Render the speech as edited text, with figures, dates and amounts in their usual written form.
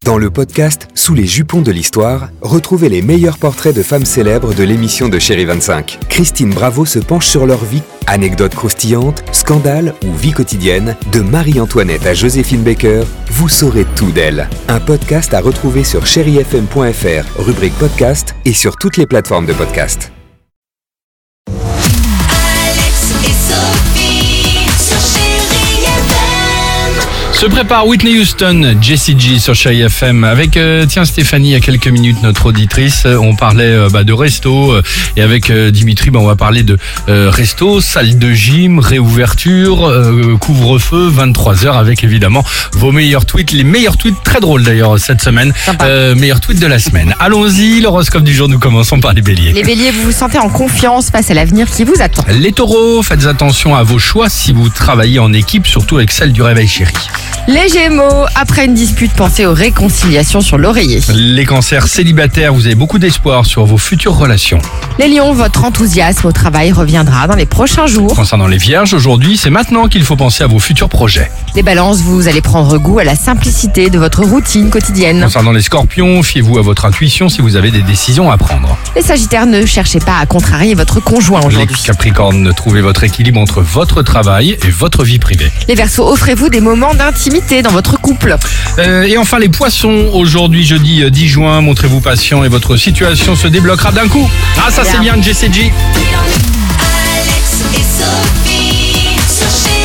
Dans le podcast Sous les jupons de l'histoire, retrouvez les meilleurs portraits de femmes célèbres de l'émission de Chérie 25. Christine Bravo se penche sur leur vie, anecdotes croustillantes, scandales ou vie quotidienne, de Marie-Antoinette à Joséphine Baker, vous saurez tout d'elle. Un podcast à retrouver sur chérifm.fr, rubrique podcast et sur toutes les plateformes de podcast. Se prépare Whitney Houston, Jessie J sur Chérie FM avec Stéphanie, il y a quelques minutes, notre auditrice, on parlait de resto et avec Dimitri, on va parler de resto, salle de gym, réouverture, couvre-feu, 23h avec évidemment vos meilleurs tweets, les meilleurs tweets, très drôles d'ailleurs cette semaine, meilleurs tweets de la semaine. Allons-y, l'horoscope du jour, nous commençons par les béliers. Les béliers, vous vous sentez en confiance face à l'avenir qui vous attend. Les taureaux, faites attention à vos choix si vous travaillez en équipe, surtout avec celle du réveil chéri. Les gémeaux, après une dispute, pensez aux réconciliations sur l'oreiller. Les cancers célibataires, vous avez beaucoup d'espoir sur vos futures relations. Les lions, votre enthousiasme au travail reviendra dans les prochains jours. Concernant les vierges, aujourd'hui, c'est maintenant qu'il faut penser à vos futurs projets. Les balances, vous allez prendre goût à la simplicité de votre routine quotidienne. Concernant les scorpions, fiez-vous à votre intuition si vous avez des décisions à prendre. Les sagittaires, ne cherchez pas à contrarier votre conjoint aujourd'hui. Les capricornes, trouvez votre équilibre entre votre travail et votre vie privée. Les verseaux, offrez-vous des moments d'intimité dans votre couple. Et enfin les poissons, aujourd'hui jeudi 10 juin, montrez-vous patient et votre situation se débloquera d'un coup. Ah ça c'est bien, Jessie J. Alex et Sophie sur Chérie.